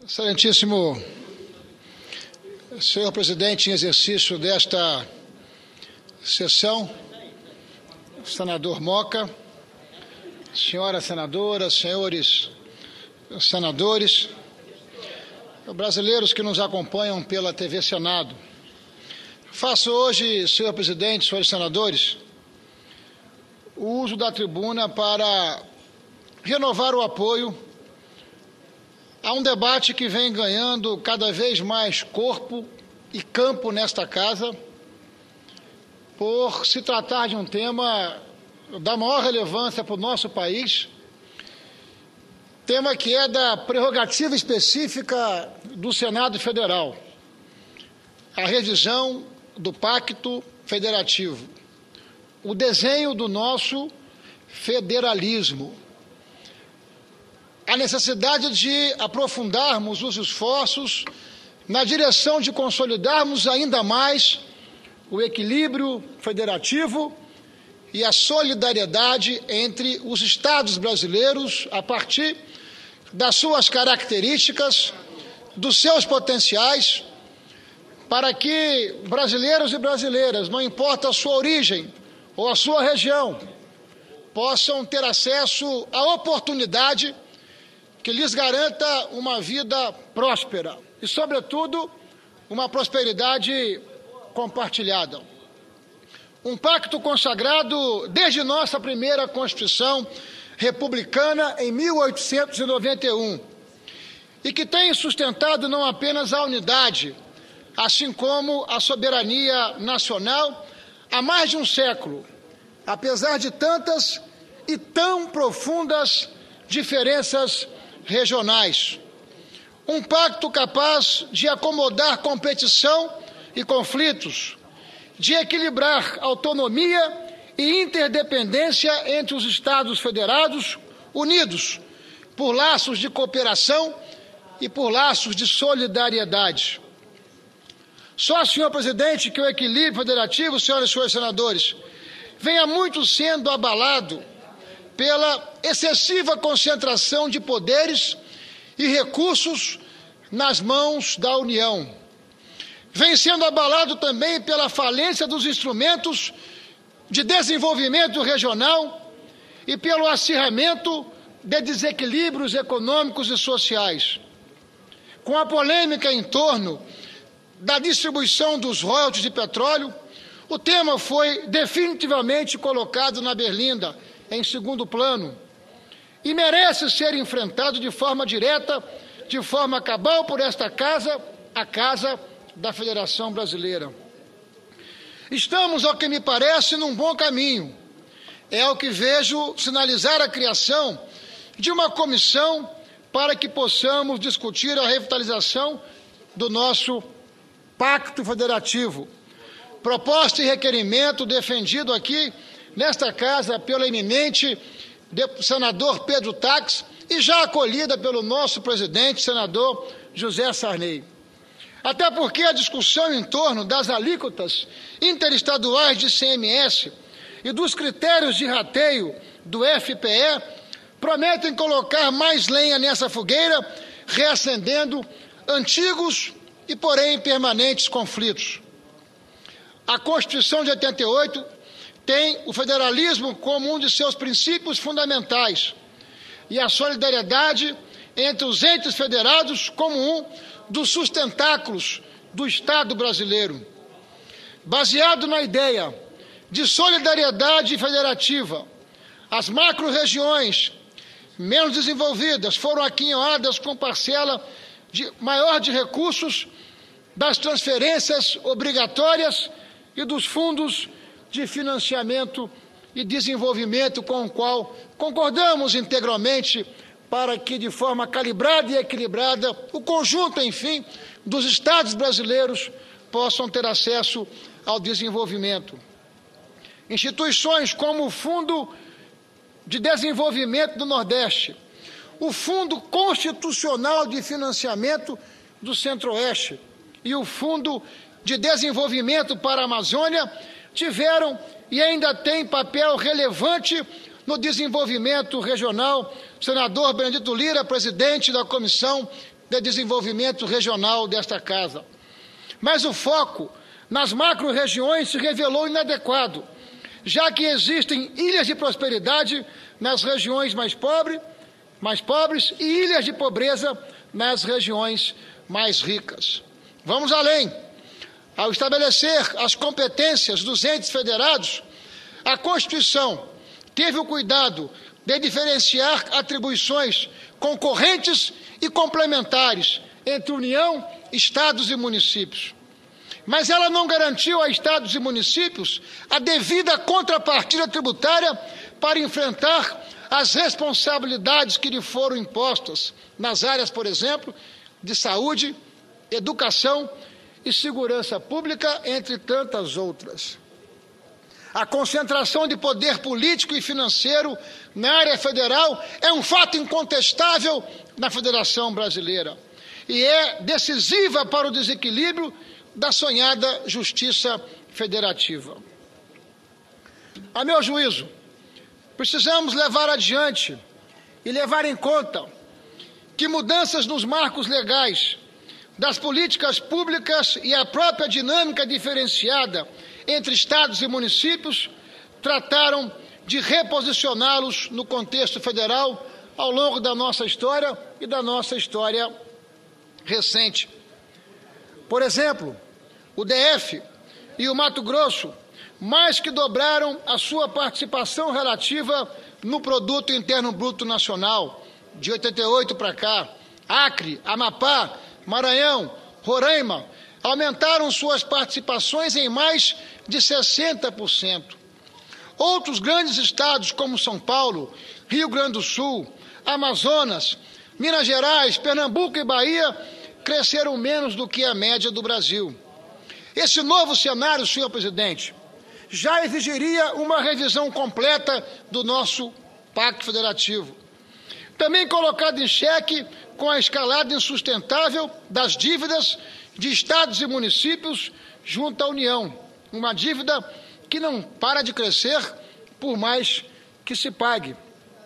Excelentíssimo senhor presidente em exercício desta sessão, senador Moca, senhoras senadoras, senhores senadores, brasileiros que nos acompanham pela TV Senado. Faço hoje, senhor presidente, senhores senadores, o uso da tribuna para renovar o apoio a um debate que vem ganhando cada vez mais corpo e campo nesta casa, por se tratar de um tema da maior relevância para o nosso país, tema que é da prerrogativa específica do Senado Federal, a revisão do Pacto Federativo, o desenho do nosso federalismo, a necessidade de aprofundarmos os esforços na direção de consolidarmos ainda mais o equilíbrio federativo e a solidariedade entre os estados brasileiros a partir das suas características, dos seus potenciais, para que brasileiros e brasileiras, não importa a sua origem ou a sua região, possam ter acesso à oportunidade que lhes garanta uma vida próspera e, sobretudo, uma prosperidade compartilhada. Um pacto consagrado desde nossa primeira Constituição republicana em 1891 e que tem sustentado não apenas a unidade, assim como a soberania nacional há mais de um século, apesar de tantas e tão profundas diferenças regionais. Um pacto capaz de acomodar competição e conflitos, de equilibrar autonomia e interdependência entre os Estados federados, unidos por laços de cooperação e por laços de solidariedade. Só, senhor presidente, que o equilíbrio federativo, senhoras e senhores senadores, venha muito sendo abalado pela excessiva concentração de poderes e recursos nas mãos da União. Vem sendo abalado também pela falência dos instrumentos de desenvolvimento regional e pelo acirramento de desequilíbrios econômicos e sociais. Com a polêmica em torno da distribuição dos royalties de petróleo, o tema foi definitivamente colocado na berlinda, em segundo plano, e merece ser enfrentado de forma direta, de forma cabal por esta casa, a Casa da Federação Brasileira. Estamos, ao que me parece, num bom caminho. É o que vejo sinalizar a criação de uma comissão para que possamos discutir a revitalização do nosso Pacto Federativo. Proposta e requerimento defendido aqui nesta casa pelo eminente senador Pedro Taques e já acolhida pelo nosso presidente, senador José Sarney. Até porque a discussão em torno das alíquotas interestaduais de ICMS e dos critérios de rateio do FPE prometem colocar mais lenha nessa fogueira, reacendendo antigos e, porém, permanentes conflitos. A Constituição de 88 tem o federalismo como um de seus princípios fundamentais e a solidariedade entre os entes federados como um dos sustentáculos do Estado brasileiro. Baseado na ideia de solidariedade federativa, as macro-regiões menos desenvolvidas foram aquinhoadas com parcela maior de recursos das transferências obrigatórias e dos fundos de financiamento e desenvolvimento com o qual concordamos integralmente para que, de forma calibrada e equilibrada, o conjunto, enfim, dos estados brasileiros possam ter acesso ao desenvolvimento. Instituições como o Fundo de Desenvolvimento do Nordeste, o Fundo Constitucional de Financiamento do Centro-Oeste e o Fundo de Desenvolvimento para a Amazônia tiveram e ainda têm papel relevante no desenvolvimento regional. Senador Benedito Lira, presidente da Comissão de desenvolvimento regional desta casa. Mas o foco nas macro-regiões se revelou inadequado, já que existem ilhas de prosperidade nas regiões mais pobres e ilhas de pobreza nas regiões mais ricas. Vamos além. Ao estabelecer as competências dos entes federados, a Constituição teve o cuidado de diferenciar atribuições concorrentes e complementares entre União, Estados e municípios. Mas ela não garantiu a Estados e municípios a devida contrapartida tributária para enfrentar as responsabilidades que lhe foram impostas nas áreas, por exemplo, de saúde, educação e segurança pública, entre tantas outras. A concentração de poder político e financeiro na área federal é um fato incontestável na Federação Brasileira e é decisiva para o desequilíbrio da sonhada justiça federativa. A meu juízo, precisamos levar adiante e levar em conta que mudanças nos marcos legais, das políticas públicas e a própria dinâmica diferenciada entre estados e municípios trataram de reposicioná-los no contexto federal ao longo da nossa história e da nossa história recente. Por exemplo, o DF e o Mato Grosso mais que dobraram a sua participação relativa no Produto Interno Bruto Nacional, de 88 para cá. Acre, Amapá, Maranhão, Roraima aumentaram suas participações em mais de 60%. Outros grandes estados como São Paulo, Rio Grande do Sul, Amazonas, Minas Gerais, Pernambuco e Bahia cresceram menos do que a média do Brasil. Esse novo cenário, senhor presidente, já exigiria uma revisão completa do nosso Pacto Federativo. Também colocado em xeque com a escalada insustentável das dívidas de estados e municípios junto à União. Uma dívida que não para de crescer por mais que se pague.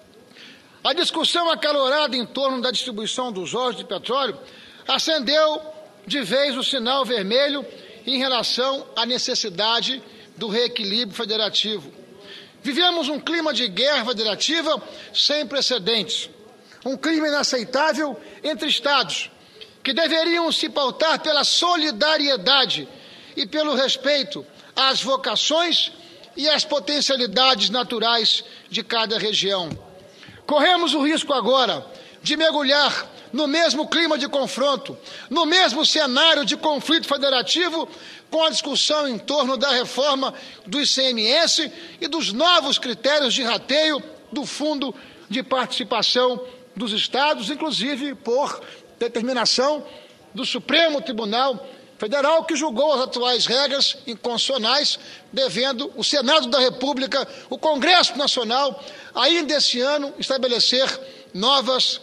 A discussão acalorada em torno da distribuição dos óleos de petróleo acendeu de vez o sinal vermelho em relação à necessidade do reequilíbrio federativo. Vivemos um clima de guerra federativa sem precedentes, um clima inaceitável entre estados que deveriam se pautar pela solidariedade e pelo respeito às vocações e às potencialidades naturais de cada região. Corremos o risco agora de mergulhar no mesmo clima de confronto, no mesmo cenário de conflito federativo, com a discussão em torno da reforma do ICMS e dos novos critérios de rateio do Fundo de Participação dos Estados, inclusive por determinação do Supremo Tribunal Federal, que julgou as atuais regras inconstitucionais, devendo o Senado da República, o Congresso Nacional, ainda esse ano, estabelecer novas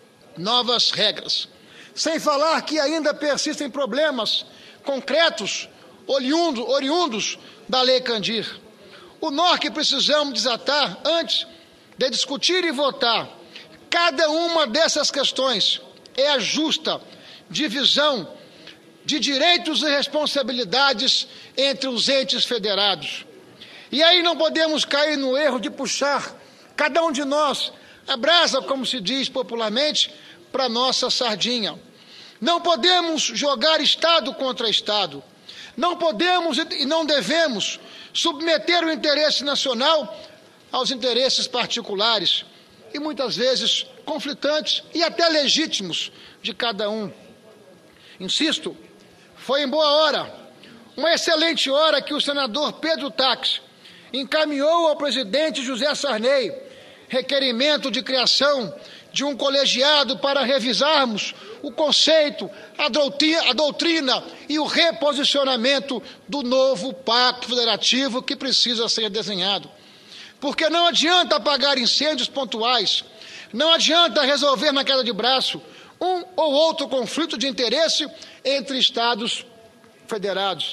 regras. Sem falar que ainda persistem problemas concretos oriundos da Lei Candir. O nó que precisamos desatar antes de discutir e votar cada uma dessas questões é a justa divisão de direitos e responsabilidades entre os entes federados. E aí não podemos cair no erro de puxar cada um de nós a brasa, como se diz popularmente, para nossa sardinha. Não podemos jogar Estado contra Estado. Não podemos e não devemos submeter o interesse nacional aos interesses particulares e muitas vezes conflitantes e até legítimos de cada um. Insisto, foi em boa hora, uma excelente hora que o senador Pedro Tax encaminhou ao presidente José Sarney requerimento de criação de um colegiado para revisarmos o conceito, a doutrina e o reposicionamento do novo Pacto Federativo que precisa ser desenhado. Porque não adianta apagar incêndios pontuais, não adianta resolver na queda de braço um ou outro conflito de interesse entre Estados federados.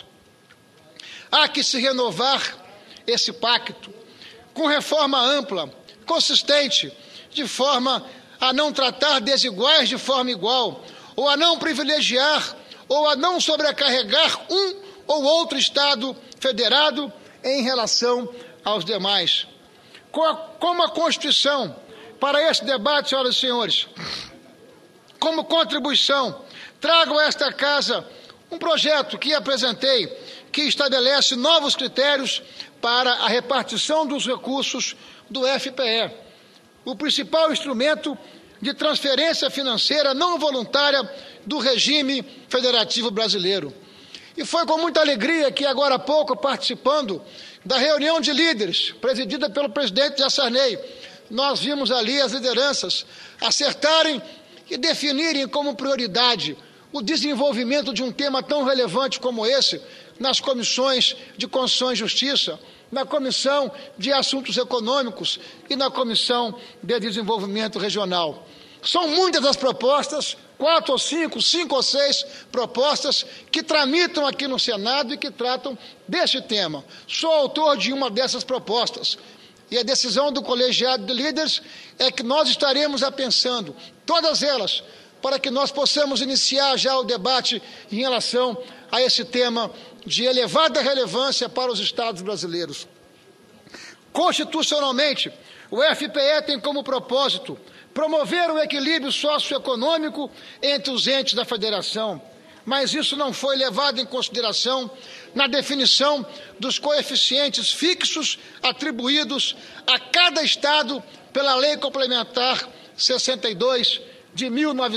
Há que se renovar esse pacto com reforma ampla, consistente, de forma a não tratar desiguais de forma igual, ou a não privilegiar, ou a não sobrecarregar um ou outro Estado federado em relação aos demais. Como a Constituição, para esse debate, senhoras e senhores, como contribuição, trago a esta casa um projeto que apresentei, que estabelece novos critérios para a repartição dos recursos do FPE, o principal instrumento de transferência financeira não voluntária do regime federativo brasileiro. E foi com muita alegria que, agora há pouco, participando da reunião de líderes, presidida pelo presidente Sarney, nós vimos ali as lideranças acertarem e definirem como prioridade o desenvolvimento de um tema tão relevante como esse nas comissões de Constituição e Justiça, na Comissão de Assuntos Econômicos e na Comissão de Desenvolvimento Regional. São muitas as propostas, 4 ou 5 ou 6 propostas que tramitam aqui no Senado e que tratam deste tema. Sou autor de uma dessas propostas. E a decisão do colegiado de líderes é que nós estaremos apensando todas elas para que nós possamos iniciar já o debate em relação a esse tema de elevada relevância para os estados brasileiros. Constitucionalmente, o FPE tem como propósito promover o equilíbrio socioeconômico entre os entes da federação, mas isso não foi levado em consideração na definição dos coeficientes fixos atribuídos a cada estado pela Lei Complementar 62 de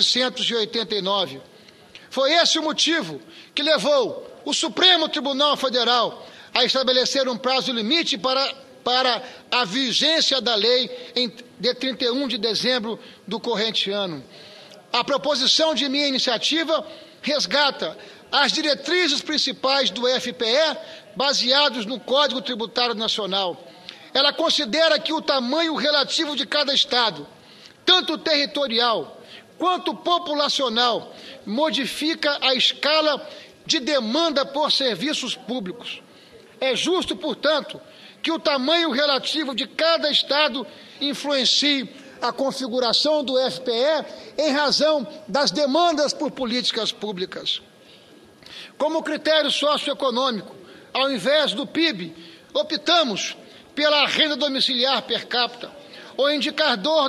1989. Foi esse o motivo que levou o Supremo Tribunal Federal a estabelecer um prazo limite para a vigência da lei de 31 de dezembro do corrente ano. A proposição de minha iniciativa resgata as diretrizes principais do FPE baseados no Código Tributário Nacional. Ela considera que o tamanho relativo de cada estado, tanto territorial quanto populacional, modifica a escala de demanda por serviços públicos. É justo, portanto, que o tamanho relativo de cada estado influencie a configuração do FPE em razão das demandas por políticas públicas. Como critério socioeconômico, ao invés do PIB, optamos pela renda domiciliar per capita, o indicador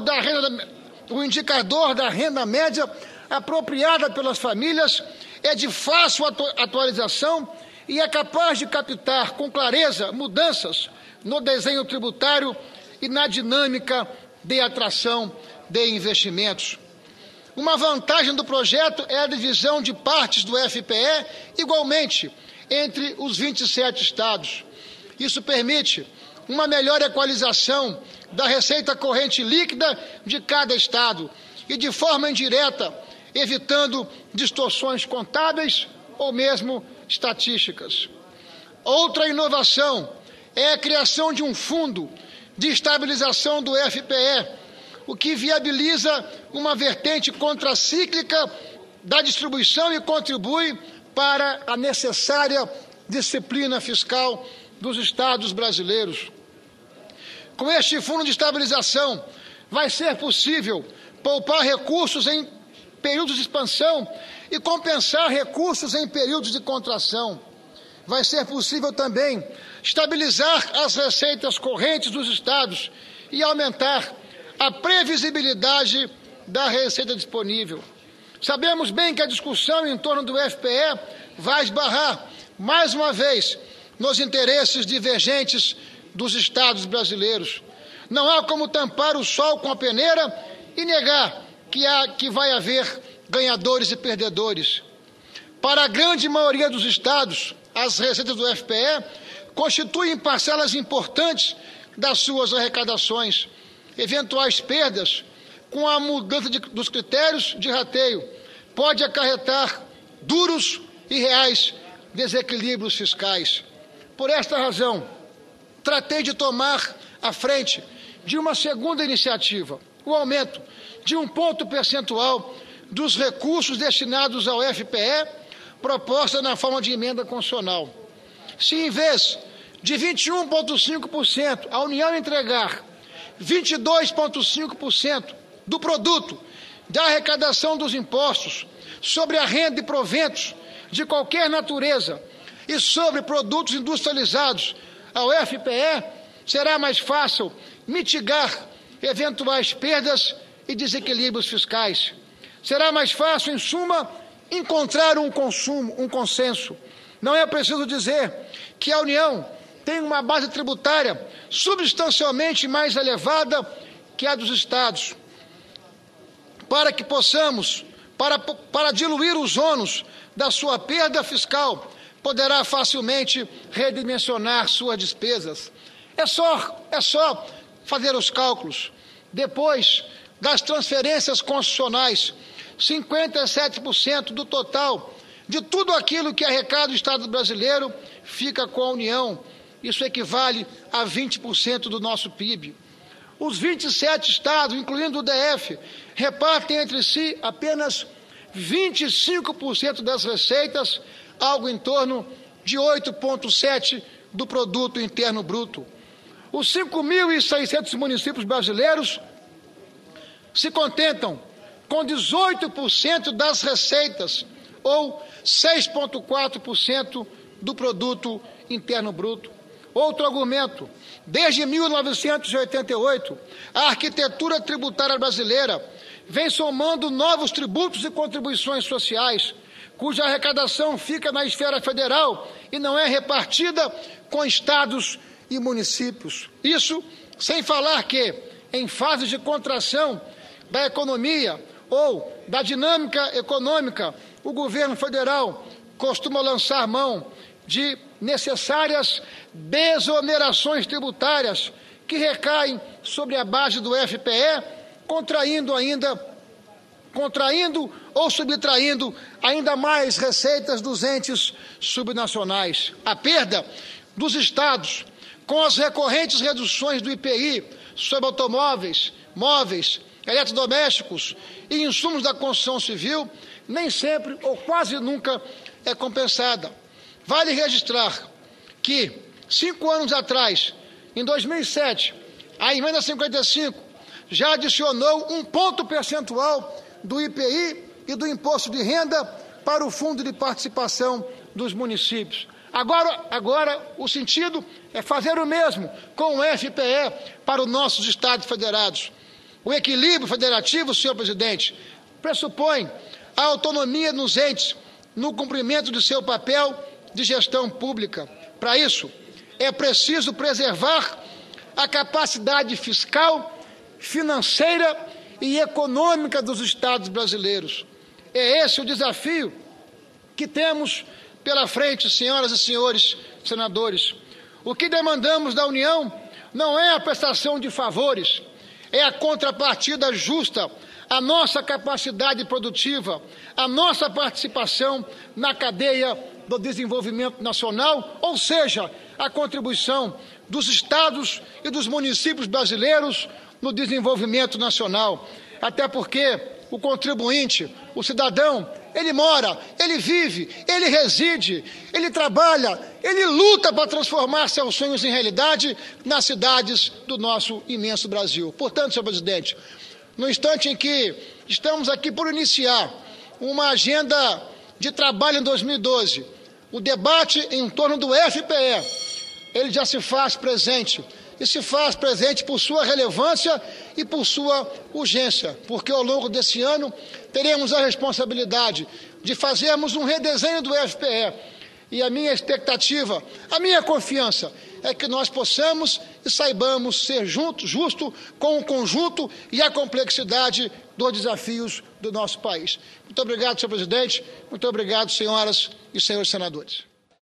da renda média apropriada pelas famílias é de fácil atualização e é capaz de captar com clareza mudanças no desenho tributário e na dinâmica de atração de investimentos. Uma vantagem do projeto é a divisão de partes do FPE igualmente entre os 27 estados. Isso permite uma melhor equalização da receita corrente líquida de cada estado e, de forma indireta, evitando distorções contábeis ou mesmo estatísticas. Outra inovação é a criação de um fundo de estabilização do FPE, o que viabiliza uma vertente contracíclica da distribuição e contribui para a necessária disciplina fiscal dos estados brasileiros. Com este fundo de estabilização, vai ser possível poupar recursos em períodos de expansão e compensar recursos em períodos de contração. Vai ser possível também estabilizar as receitas correntes dos estados e aumentar a previsibilidade da receita disponível. Sabemos bem que a discussão em torno do FPE vai esbarrar, mais uma vez, nos interesses divergentes dos estados brasileiros. Não há como tampar o sol com a peneira e negar que vai haver ganhadores e perdedores. Para a grande maioria dos estados, as receitas do FPE constituem parcelas importantes das suas arrecadações. Eventuais perdas, com a mudança dos critérios de rateio, pode acarretar duros e reais desequilíbrios fiscais. Por esta razão, tratei de tomar a frente de uma segunda iniciativa, o aumento de 1 ponto percentual dos recursos destinados ao FPE, proposta na forma de emenda constitucional. Se em vez de 21,5% a União entregar 22,5% do produto da arrecadação dos impostos sobre a renda e proventos de qualquer natureza e sobre produtos industrializados ao FPE, será mais fácil mitigar eventuais perdas e desequilíbrios fiscais. Será mais fácil, em suma, encontrar um consenso. Não é preciso dizer que a União tem uma base tributária substancialmente mais elevada que a dos Estados. Para que possamos, para diluir os ônus da sua perda fiscal, poderá facilmente redimensionar suas despesas. É só fazer os cálculos. Depois das transferências constitucionais, 57% do total de tudo aquilo que arrecada o Estado brasileiro fica com a União. Isso equivale a 20% do nosso PIB. Os 27 estados, incluindo o DF, repartem entre si apenas 25% das receitas, algo em torno de 8,7% do produto interno bruto. Os 5.600 municípios brasileiros se contentam com 18% das receitas, ou 6,4% do produto interno bruto. Outro argumento: desde 1988, a arquitetura tributária brasileira vem somando novos tributos e contribuições sociais, cuja arrecadação fica na esfera federal e não é repartida com estados e municípios. Isso sem falar que, em fases de contração da economia ou da dinâmica econômica, o governo federal costuma lançar mão de necessárias desonerações tributárias que recaem sobre a base do FPE, contraindo ou subtraindo ainda mais receitas dos entes subnacionais. A perda dos estados com as recorrentes reduções do IPI sobre automóveis, móveis, eletrodomésticos e insumos da construção civil nem sempre ou quase nunca é compensada. Vale registrar que, 5 anos atrás, em 2007, a emenda 55 já adicionou 1 ponto percentual do IPI e do imposto de renda para o fundo de participação dos municípios. Agora o sentido é fazer o mesmo com o FPE para os nossos estados federados. O equilíbrio federativo, senhor presidente, pressupõe a autonomia nos entes no cumprimento de seu papel de gestão pública. Para isso, é preciso preservar a capacidade fiscal, financeira e econômica dos estados brasileiros. É esse o desafio que temos pela frente, senhoras e senhores senadores. O que demandamos da União não é a prestação de favores, é a contrapartida justa à nossa capacidade produtiva, à nossa participação na cadeia do desenvolvimento nacional, ou seja, a contribuição dos estados e dos municípios brasileiros no desenvolvimento nacional. Até porque o contribuinte, o cidadão, ele mora, ele vive, ele reside, ele trabalha, ele luta para transformar seus sonhos em realidade nas cidades do nosso imenso Brasil. Portanto, senhor presidente, no instante em que estamos aqui por iniciar uma agenda de trabalho em 2012, o debate em torno do FPE, ele já se faz presente. E se faz presente por sua relevância e por sua urgência, porque ao longo desse ano teremos a responsabilidade de fazermos um redesenho do FPE. E a minha expectativa, a minha confiança é que nós possamos e saibamos ser justo com o conjunto e a complexidade dos desafios do nosso país. Muito obrigado, senhor presidente. Muito obrigado, senhoras e senhores senadores.